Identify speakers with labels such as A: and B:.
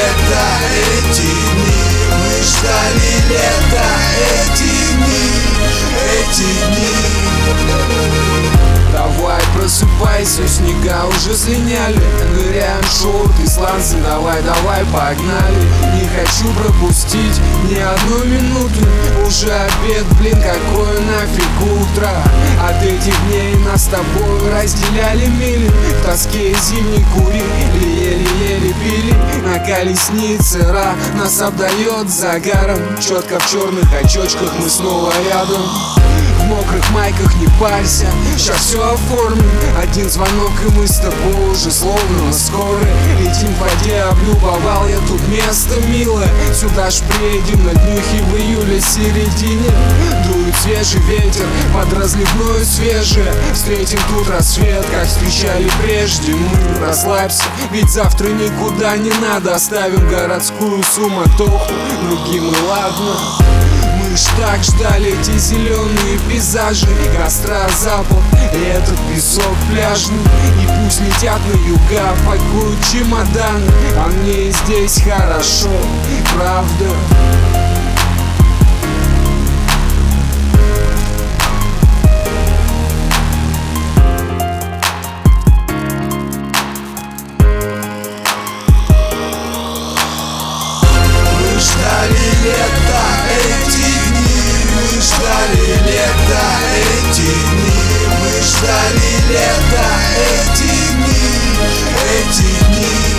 A: лето, эти дни. Мы ждали лето, эти дни, эти дни.
B: Давай просыпайся, снега уже слиняли. Ныряем в шорт, исландцы, давай, погнали. Не хочу пропустить ни одну минуту. Уже обед, блин, какое нафиг утро. От этих дней нас с тобой разделяли мили. В тоске зимней курили, еле-еле пили. На колеснице нас обдает загаром. Четко в черных очочках мы снова рядом. В мокрых майках не парься, щас все оформим. Один звонок и мы с тобой уже словно скоро летим в воде. Облюбовал я тут место милое. Сюда ж приедем на днюхи в июле середине. Дует свежий ветер под разливное свежее. Встретим тут рассвет, как встречали прежде мы. Расслабься, ведь завтра никуда не надо. Оставим городскую суматоху, другим и ладно. Мы ж так ждали эти зеленые пейзажи, костра запах и этот песок пляжный. И пусть летят на юга, пакуют чемоданы, а мне здесь хорошо, правда.
A: Мы ждали лето, эти дни. Мы ждали лето, эти дни. Мы ждали лето, эти дни, эти дни.